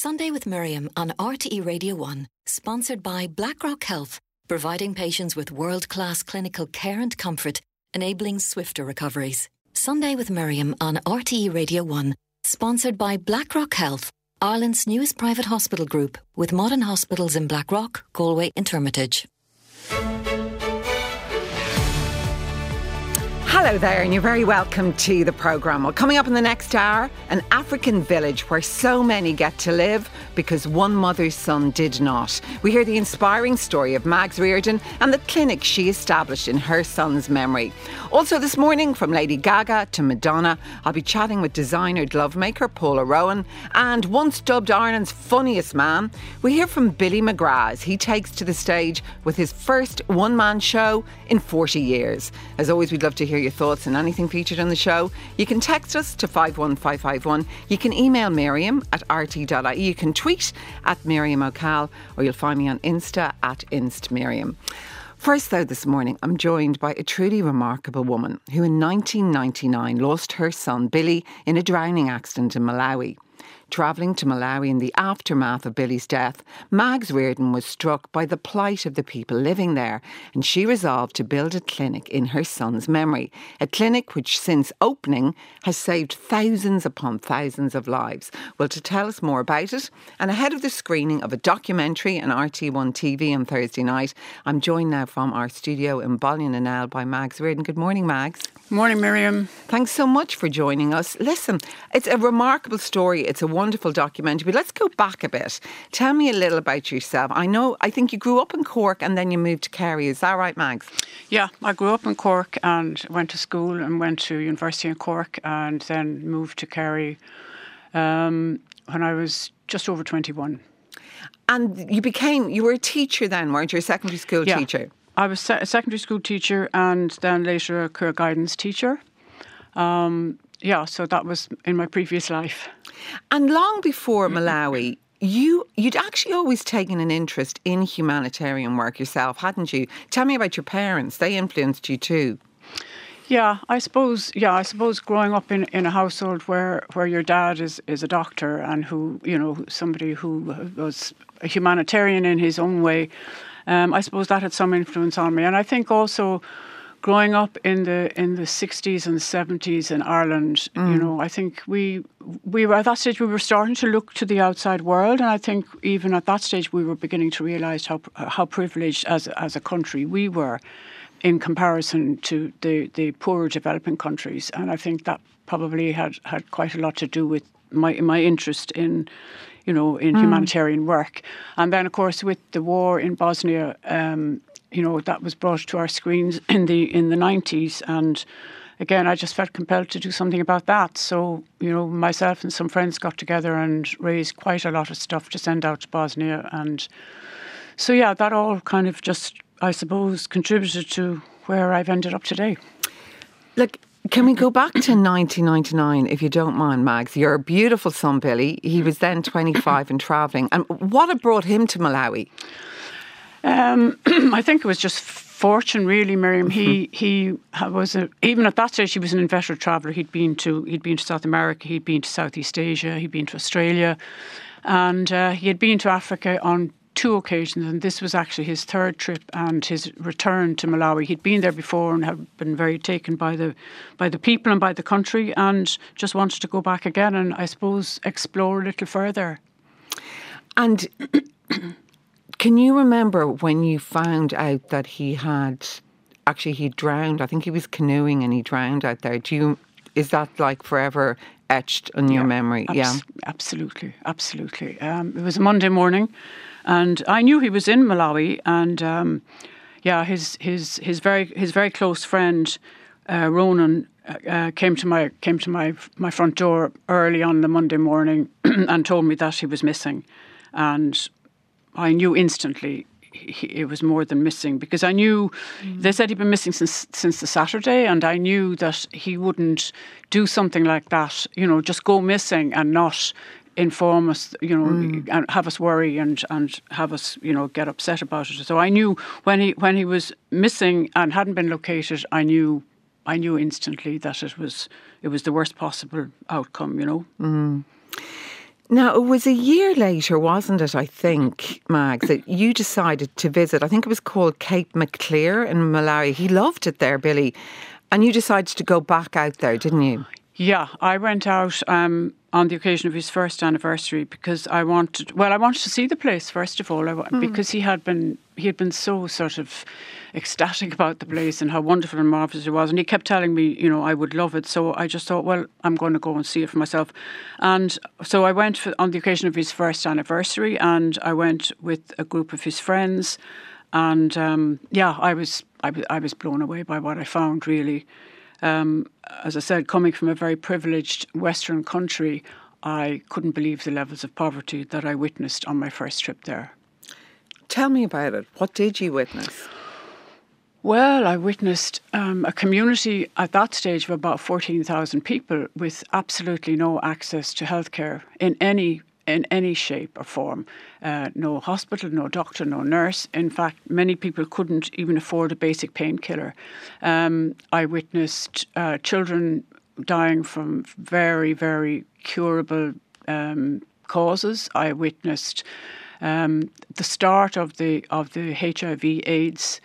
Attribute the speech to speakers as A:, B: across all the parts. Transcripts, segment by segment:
A: Sunday with Miriam on RTE Radio 1, sponsored by BlackRock Health, providing patients with world-class clinical care and comfort, enabling swifter recoveries. Sunday with Miriam on RTE Radio 1, sponsored by BlackRock Health, Ireland's newest private hospital group, with modern hospitals in Blackrock, Galway and Hermitage.
B: Hello there, and you're very welcome to the programme. Well, coming up in the next hour, an African village where so many get to live because one mother's son did not. We hear the inspiring story of Mags Riordan and the clinic she established in her son's memory. Also this morning, from Lady Gaga to Madonna, I'll be chatting with designer glovemaker Paula Rowan, and once dubbed Ireland's funniest man, we hear from Billy McGrath as he takes to the stage with his first one-man show in 40 years. As always, we'd love to hear your thoughts on anything featured on the show. You can text us to 51551. You can email Miriam at rt.ie. You can tweet at Miriam O'Cal, or you'll find me on Insta at InstMiriam. First, though, this morning, I'm joined by a truly remarkable woman who in 1999 lost her son Billy in a drowning accident in Malawi. Travelling to Malawi in the aftermath of Billy's death, Mags Riordan was struck by the plight of the people living there, and she resolved to build a clinic in her son's memory. A clinic which, since opening, has saved thousands upon thousands of lives. Well, to tell us more about it, and ahead of the screening of a documentary on RT1 TV on Thursday night, I'm joined now from our studio in Ballinanel by Mags Riordan. Good morning, Mags.
C: Morning, Miriam.
B: Thanks so much for joining us. Listen, it's a remarkable story. It's a wonderful documentary, but let's go back a bit. Tell me a little about yourself. I think you grew up in Cork and then you moved to Kerry. Is that right, Mags?
C: Yeah, I grew up in Cork and went to school and went to university in Cork and then moved to Kerry when I was just over 21.
B: And you were a teacher then, weren't you? A secondary school teacher?
C: I was a secondary school teacher and then later a career guidance teacher. So that was in my previous life.
B: And long before Malawi, you'd actually always taken an interest in humanitarian work yourself, hadn't you? Tell me about your parents. They influenced you too.
C: Yeah, I suppose growing up in a household where your dad is a doctor and who, somebody who was a humanitarian in his own way, I suppose that had some influence on me. And I think also growing up in the 60s and 70s in Ireland, I think we were at that stage, we were starting to look to the outside world. And I think even at that stage, we were beginning to realise how privileged as a country we were in comparison to the poorer developing countries. And I think that probably had quite a lot to do with my interest in humanitarian work. And then, of course, with the war in Bosnia, that was brought to our screens in the 90s. And again, I just felt compelled to do something about that. So, myself and some friends got together and raised quite a lot of stuff to send out to Bosnia. And so, that all kind of just, I suppose, contributed to where I've ended up today.
B: Look, can we go back to 1999, if you don't mind, Mags? Your beautiful son, Billy, he was then 25 and travelling. And what had brought him to Malawi?
C: I think it was just fortune, really, Miriam. He was even at that stage he was an inveterate traveller. He'd been to South America, he'd been to Southeast Asia, he'd been to Australia, and he had been to Africa on 2 occasions, and this was actually his 3rd trip and his return to Malawi. He'd been there before and had been very taken by the people and by the country, and just wanted to go back again and I suppose explore a little further.
B: And can you remember when you found out that he drowned? I think he was canoeing and he drowned out there. Is that like forever etched in your memory?
C: Absolutely. It was a Monday morning. And I knew he was in Malawi, and his very close friend Ronan came to my front door early on the Monday morning and told me that he was missing, and I knew instantly it was more than missing, because I knew they said he'd been missing since the Saturday, and I knew that he wouldn't do something like that, just go missing and not inform us, and have us worry and have us, get upset about it. So I knew when he was missing and hadn't been located, I knew instantly that it was the worst possible outcome.
B: Now, it was a year later, wasn't it, I think, Mags, that you decided to visit, I think it was called Cape Maclear in Malawi. He loved it there, Billy. And you decided to go back out there, didn't you?
C: Yeah, I went out on the occasion of his first anniversary because I wanted to see the place first of all, because he had been so sort of ecstatic about the place and how wonderful and marvellous it was, and he kept telling me, I would love it. So I just thought, well, I'm going to go and see it for myself, and so I went on the occasion of his first anniversary, and I went with a group of his friends, and I was blown away by what I found, really. As I said, coming from a very privileged Western country, I couldn't believe the levels of poverty that I witnessed on my first trip there.
B: Tell me about it. What did you witness?
C: Well, I witnessed a community at that stage of about 14,000 people with absolutely no access to healthcare in any shape or form. No hospital, no doctor, no nurse. In fact, many people couldn't even afford a basic painkiller. I witnessed children dying from very, very curable causes. I witnessed the start of the HIV/AIDS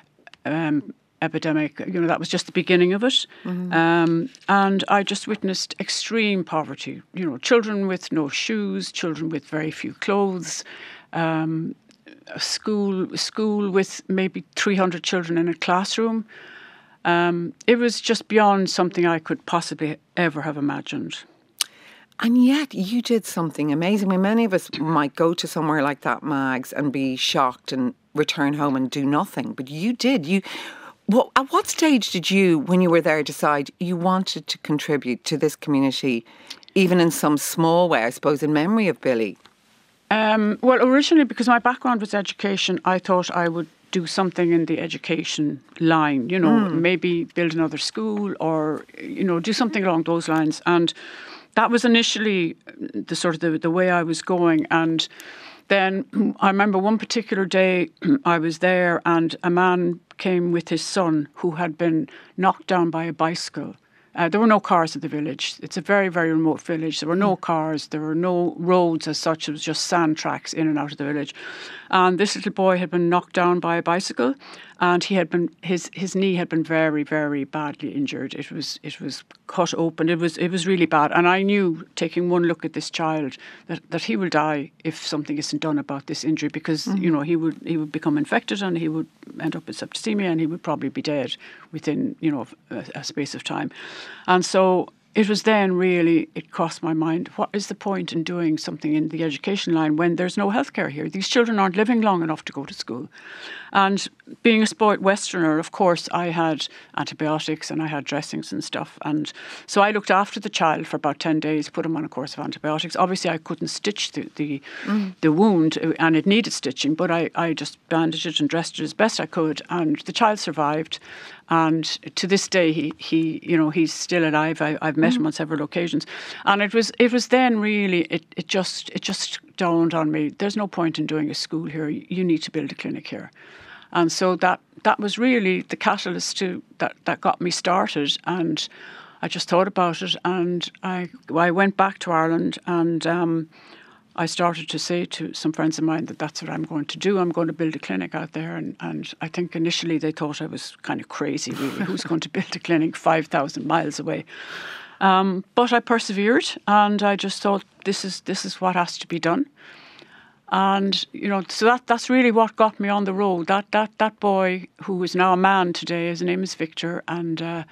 C: epidemic. That was just the beginning of it. Mm-hmm. And I just witnessed extreme poverty. Children with no shoes, children with very few clothes, a school with maybe 300 children in a classroom. It was just beyond something I could possibly ever have imagined.
B: And yet you did something amazing. I mean, many of us might go to somewhere like that, Mags, and be shocked and return home and do nothing. But you did. At what stage did you, when you were there, decide you wanted to contribute to this community, even in some small way, I suppose, in memory of Billy?
C: Well, originally, because my background was education, I thought I would do something in the education line, maybe build another school or, do something along those lines. And that was initially the way I was going. And then I remember one particular day I was there and a man came with his son who had been knocked down by a bicycle. There were no cars in the village. It's a very, very remote village. There were no cars. There were no roads as such. It was just sand tracks in and out of the village. And this little boy had been knocked down by a bicycle, and his knee had been very, very badly injured. It was cut open. It was really bad. And I knew, taking one look at this child, that he will die if something isn't done about this injury, because he would become infected and he would end up with septicemia and he would probably be dead within a space of time. And so it was then really, it crossed my mind, what is the point in doing something in the education line when there's no healthcare here? These children aren't living long enough to go to school. And being a spoilt Westerner, of course, I had antibiotics and I had dressings and stuff. And so I looked after the child for about 10 days, put him on a course of antibiotics. Obviously, I couldn't stitch the wound, and it needed stitching, but I just bandaged it and dressed it as best I could. And the child survived. And to this day, he's still alive. I've met him on several occasions. And it was then really, it just dawned on me, there's no point in doing a school here. You need to build a clinic here. And so that was really the catalyst that got me started. And I just thought about it, and I went back to Ireland, and I started to say to some friends of mine that that's what I'm going to do. I'm going to build a clinic out there. And I think initially they thought I was kind of crazy, really. Who's going to build a clinic 5,000 miles away? But I persevered, and I just thought this is what has to be done. And, so that's really what got me on the road. That boy, who is now a man today, his name is Victor. And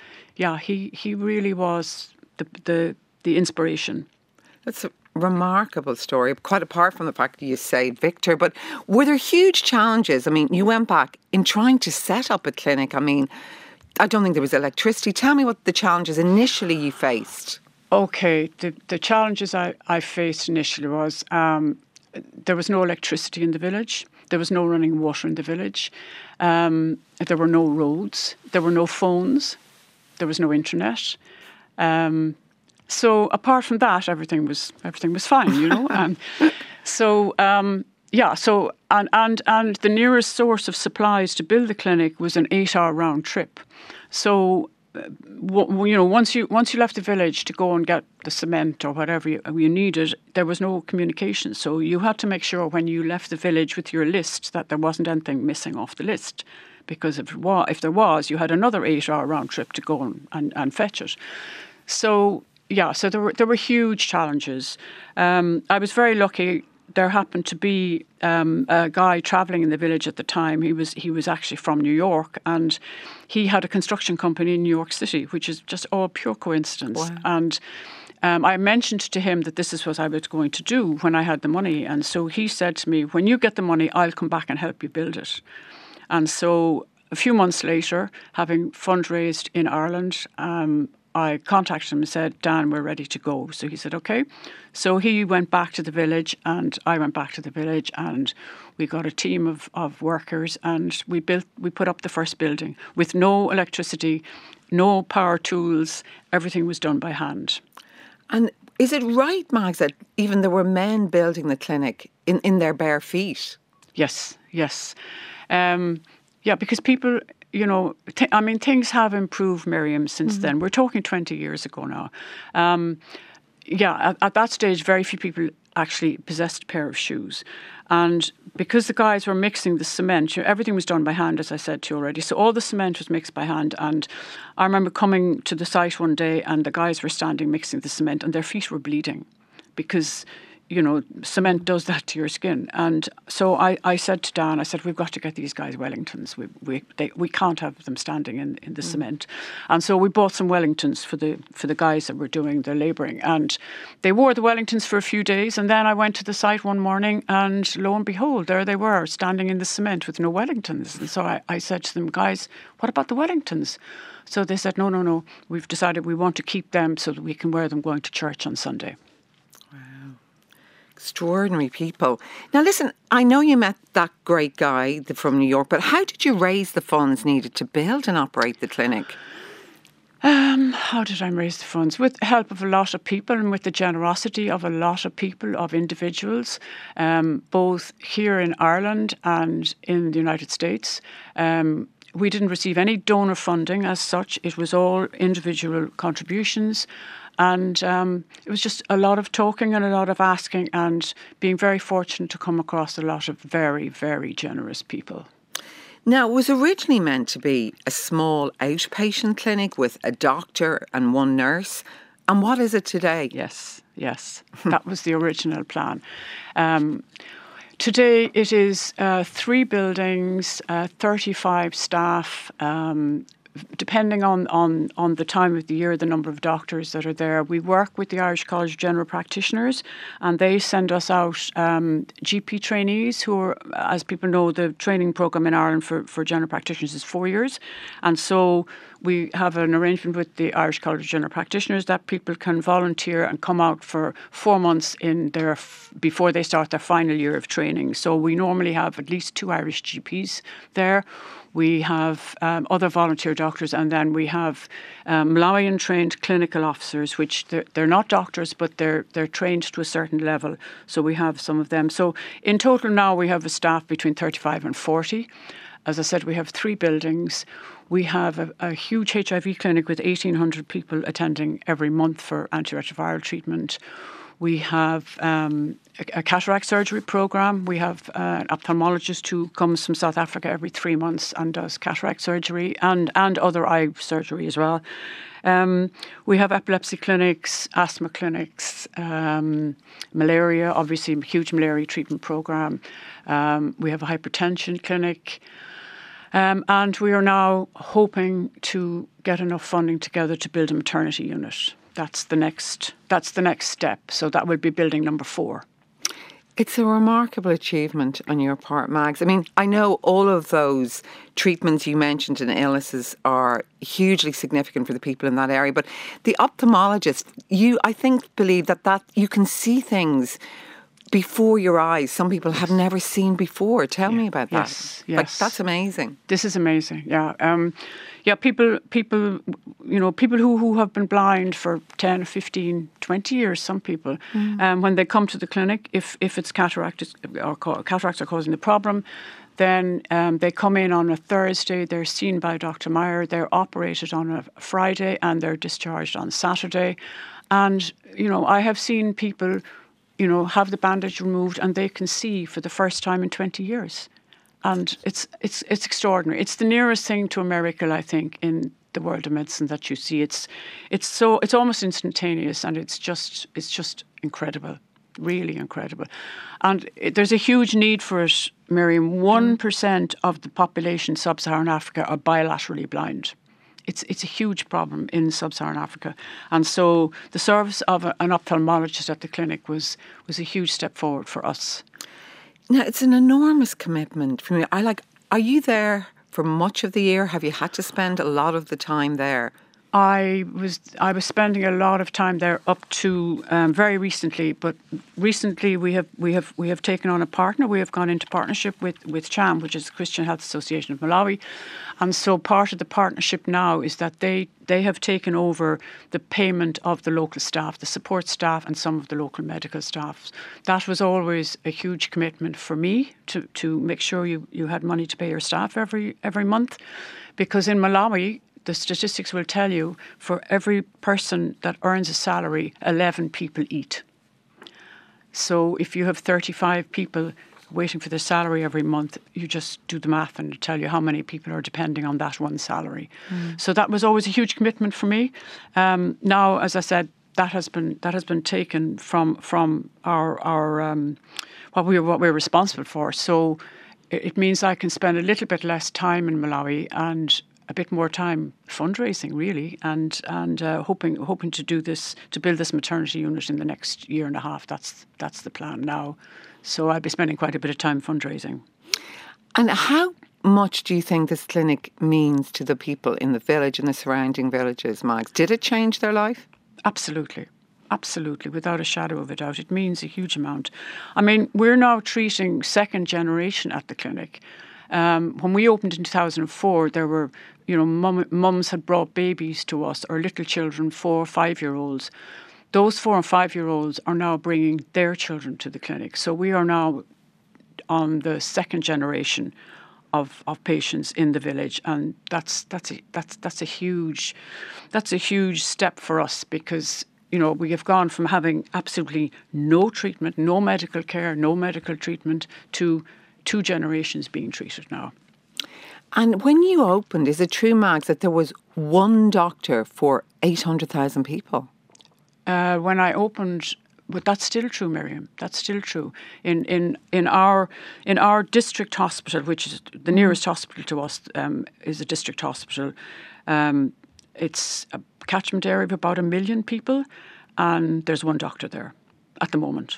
C: he really was the inspiration.
B: That's a remarkable story, quite apart from the fact that you saved Victor. But were there huge challenges? I mean, you went back in trying to set up a clinic. I mean, I don't think there was electricity. Tell me what the challenges initially you faced.
C: Okay, the challenges I faced initially was there was no electricity in the village. There was no running water in the village. There were no roads. There were no phones. There was no internet. So apart from that, everything was fine, So the nearest source of supplies to build the clinic was an 8-hour round trip. So once you left the village to go and get the cement or whatever you needed, there was no communication. So you had to make sure when you left the village with your list that there wasn't anything missing off the list, because if there was, you had another 8-hour round trip to go and fetch it. So so there were huge challenges. I was very lucky. There happened to be a guy travelling in the village at the time. He was actually from New York, and he had a construction company in New York City, which is just all pure coincidence. Wow. And I mentioned to him that this is what I was going to do when I had the money. And so he said to me, when you get the money, I'll come back and help you build it. And so a few months later, having fundraised in Ireland, I contacted him and said, Dan, we're ready to go. So he said, okay. So he went back to the village and I went back to the village, and we got a team of workers, and we put up the first building with no electricity, no power tools. Everything was done by hand.
B: And is it right, Mags, that even there were men building the clinic in their bare feet?
C: Yes. Because people... things have improved, Miriam, since then. We're talking 20 years ago now. At that stage, very few people actually possessed a pair of shoes. And because the guys were mixing the cement, everything was done by hand, as I said to you already. So all the cement was mixed by hand. And I remember coming to the site one day and the guys were standing mixing the cement and their feet were bleeding because... cement does that to your skin. And so I said to Dan, we've got to get these guys Wellingtons. We can't have them standing in the cement. And so we bought some Wellingtons for the guys that were doing the labouring. And they wore the Wellingtons for a few days. And then I went to the site one morning and lo and behold, there they were standing in the cement with no Wellingtons. And so I said to them, guys, what about the Wellingtons? So they said, no, we've decided we want to keep them so that we can wear them going to church on Sunday.
B: Extraordinary people. Now listen, I know you met that great guy from New York, but how did you raise the funds needed to build and operate the clinic?
C: How did I raise the funds? With the help of a lot of people and with the generosity of a lot of people, of individuals, both here in Ireland and in the United States. We didn't receive any donor funding as such. It was all individual contributions. And it was just a lot of talking and a lot of asking and being very fortunate to come across a lot of very, very generous people.
B: Now, it was originally meant to be a small outpatient clinic with a doctor and one nurse. And what is it today?
C: Yes. That was the original plan. Today it is 3 buildings, 35 staff, depending on the time of the year, the number of doctors that are there. We work with the Irish College of General Practitioners, and they send us out GP trainees who are, as people know, the training programme in Ireland for general practitioners is 4 years. And so we have an arrangement with the Irish College of General Practitioners that people can volunteer and come out for 4 months before they start their final year of training. So we normally have at least 2 Irish GPs there. We have other volunteer doctors, and then we have Malawian-trained clinical officers, which they're not doctors, but they're trained to a certain level. So we have some of them. So in total now we have a staff between 35 and 40. As I said, we have 3 buildings. We have a huge HIV clinic with 1,800 people attending every month for antiretroviral treatment. We have a cataract surgery program. We have an ophthalmologist who comes from South Africa every 3 months and does cataract surgery and other eye surgery as well. We have epilepsy clinics, asthma clinics, malaria, obviously a huge malaria treatment program. We have a hypertension clinic. And we are now hoping to get enough funding together to build a maternity unit. That's the next step. So that will be building number 4.
B: It's a remarkable achievement on your part, Mags. I mean, I know all of those treatments you mentioned and illnesses are hugely significant for the people in that area. But the ophthalmologist, I think, believe that you can see things before your eyes some people have never seen before. Tell me about that.
C: Yes.
B: Like, that's amazing.
C: This is amazing. People who have been blind for 10, 15, 20 years, some people. When they come to the clinic, if it's cataracts are causing the problem, then they come in on a Thursday, they're seen by Dr. Meyer, they're operated on a Friday, and they're discharged on Saturday. And, I have seen people, have the bandage removed and they can see for the first time in 20 years. And it's extraordinary. It's the nearest thing to a miracle, I think, in the world of medicine that you see. It's almost instantaneous, and it's just incredible, really incredible. And there's a huge need for it, Miriam. 1% of the population in sub-Saharan Africa are bilaterally blind. It's a huge problem in sub-Saharan Africa, and so the service of an ophthalmologist at the clinic was a huge step forward for us.
B: Now, it's an enormous commitment for me. Are you there for much of the year? Have you had to spend a lot of the time there?
C: I was spending a lot of time there up to very recently, but recently we have taken on a partner. We have gone into partnership with CHAM, which is the Christian Health Association of Malawi, and so part of the partnership now is that they have taken over the payment of the local staff, the support staff, and some of the local medical staff. That was always a huge commitment for me to make sure you had money to pay your staff every month, because in Malawi, the statistics will tell you for every person that earns a salary, 11 people eat. So if you have 35 people waiting for their salary every month, you just do the math and it'll tell you how many people are depending on that one salary. So that was always a huge commitment for me. Now, as I said, that has been taken from our what we're responsible for. So it means I can spend a little bit less time in Malawi and a bit more time fundraising, really, and hoping to do this, to build this maternity unit in the next year and a half. That's the plan now. So I'll be spending quite a bit of time fundraising.
B: And how much do you think this clinic means to the people in the village and the surrounding villages, Mags? Did it change their life?
C: Absolutely. Absolutely, without a shadow of a doubt. It means a huge amount. I mean, we're now treating second generation at the clinic. When we opened in 2004, there were, mums had brought babies to us, or little children, 4 or 5-year-olds. Those 4 and 5-year-olds are now bringing their children to the clinic. So we are now on the second generation of patients in the village, and that's a huge step for us, because we have gone from having absolutely no treatment, no medical care, no medical treatment, to 2 generations being treated now.
B: And when you opened, is it true, Mags, that there was one doctor for 800,000 people?
C: When I opened, but that's still true, Miriam. That's still true. In our district hospital, which is the nearest hospital to us, is a district hospital. It's a catchment area of about 1 million people, and there's one doctor there at the moment.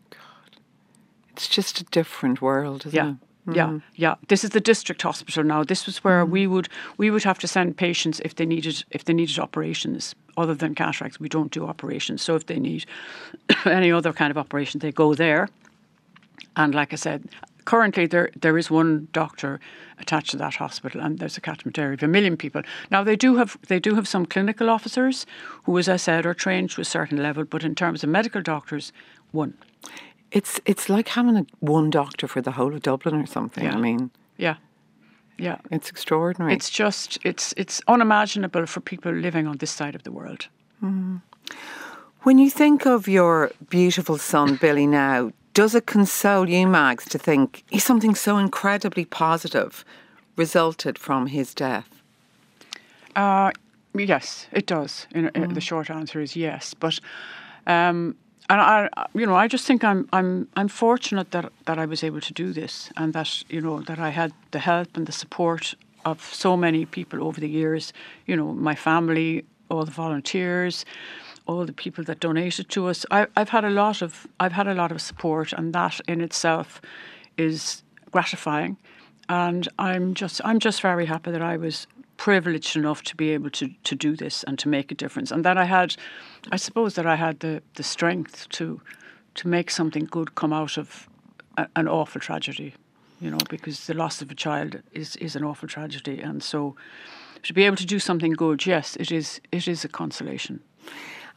B: It's just a different world, isn't it?
C: Yeah. This is the district hospital now. This was where we would have to send patients if they needed operations other than cataracts. We don't do operations, so if they need any other kind of operation, they go there. And like I said, currently there is one doctor attached to that hospital, and there's a catchment area of 1 million people. Now they do have some clinical officers who, as I said, are trained to a certain level, but in terms of medical doctors, one.
B: It's like having one doctor for the whole of Dublin or something.
C: Yeah.
B: I mean,
C: yeah.
B: It's extraordinary.
C: It's unimaginable for people living on this side of the world.
B: When you think of your beautiful son Billy now, does it console you, Mags, to think something so incredibly positive resulted from his death?
C: Yes, it does. The short answer is yes, but. And I just think I'm fortunate that I was able to do this, and that that I had the help and the support of so many people over the years. My family, all the volunteers, all the people that donated to us. I've had a lot of support, and that in itself is gratifying. And I'm just very happy that I was privileged enough to be able to do this and to make a difference, and that I suppose that I had the strength to make something good come out of an awful tragedy, because the loss of a child is an awful tragedy, and so to be able to do something good, yes, it is a consolation.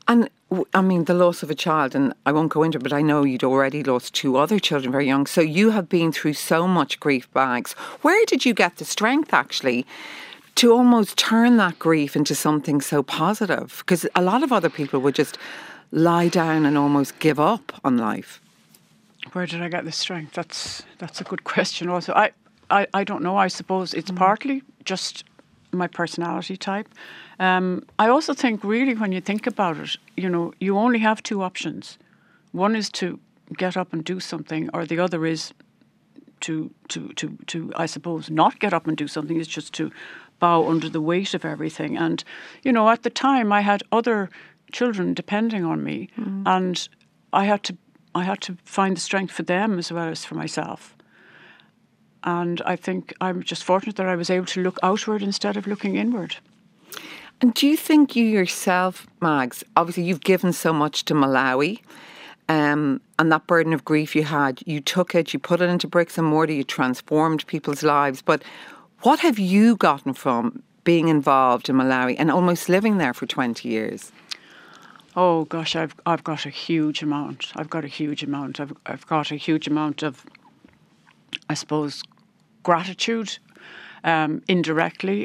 B: And I mean, the loss of a child, and I won't go into it, but I know you'd already lost 2 other children very young. So you have been through so much grief, Mags. Where did you get the strength, actually, to almost turn that grief into something so positive? Because a lot of other people would just lie down and almost give up on life.
C: Where did I get the strength? That's a good question also. I don't know. I suppose it's partly just my personality type. I also think really when you think about it, you only have 2 options. One is to get up and do something, or the other is to I suppose not get up and do something. Is just to bow under the weight of everything. And at the time I had other children depending on me, and I had to find the strength for them as well as for myself. And I think I'm just fortunate that I was able to look outward instead of looking inward.
B: And do you think you yourself, Mags, obviously you've given so much to Malawi, and that burden of grief you had, you took it, you put it into bricks and mortar, you transformed people's lives. But what have you gotten from being involved in Malawi and almost living there for 20 years?
C: Oh gosh, I've got a huge amount. I've got a huge amount of, I suppose, gratitude, indirectly.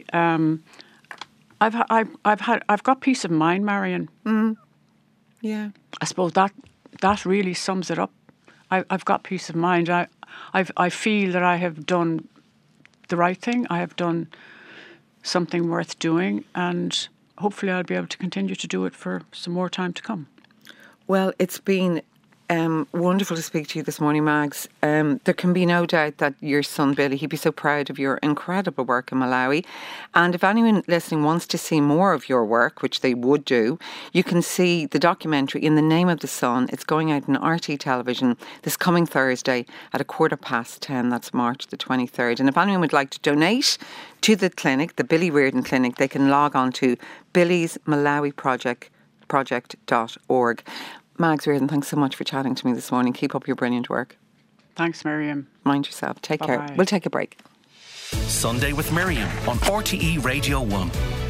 C: I've got peace of mind, Marion.
B: Yeah.
C: I suppose that really sums it up. I've got peace of mind. I feel that I have done the right thing. I have done something worth doing, and hopefully I'll be able to continue to do it for some more time to come. Well,
B: it's been wonderful to speak to you this morning, Mags. There can be no doubt that your son Billy, he'd be so proud of your incredible work in Malawi. And if anyone listening wants to see more of your work, which they would do, you can see the documentary In the Name of the Sun. It's going out on RT television this coming Thursday at 10:15. That's March the 23rd. And if anyone would like to donate to the clinic, the Billy Reardon Clinic, they can log on to billysmalawiproject.org. Mags Reardon, thanks so much for chatting to me this morning. Keep up your brilliant work.
C: Thanks, Miriam.
B: Mind yourself. Take
C: Bye-bye.
B: care. We'll take a break.
D: Sunday with Miriam on RTE Radio 1.